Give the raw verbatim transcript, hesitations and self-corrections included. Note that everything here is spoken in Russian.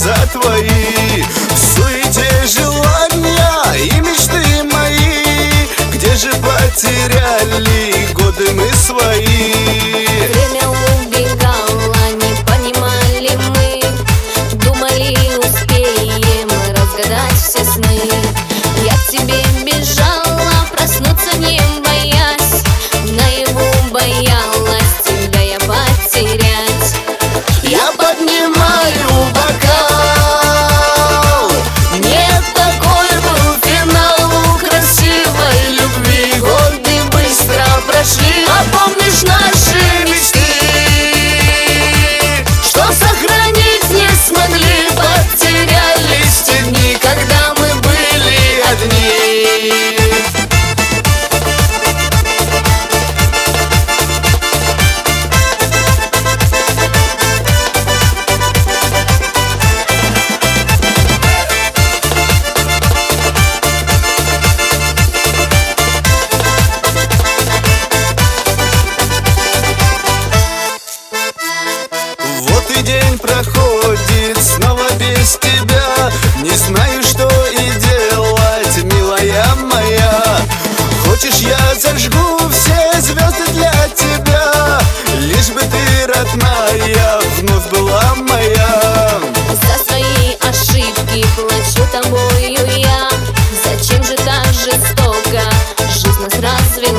глаза твои. В суете желания и мечты мои, где же потеряли годы мы свои? Время убегало, не понимали мы, думали, успеем разгадать все сны. Я к тебе бежала, проснуться не боясь, наяву боялась тебя я потерять. Я поднимаю бокал, Нет, такой был финал у красивой любви. годы быстро прошли, А помнишь наши мечты, что сохранить не смогли, потерялись те дни, когда мы были одни. Вот и день проходит снова без тебя, не знаю, что и делать, милая моя. Хочешь, я зажгу все звезды для тебя, лишь бы ты, родная, вновь была моя. за свои ошибки плачу тобою я. Зачем же так жестоко жизнь нас развела?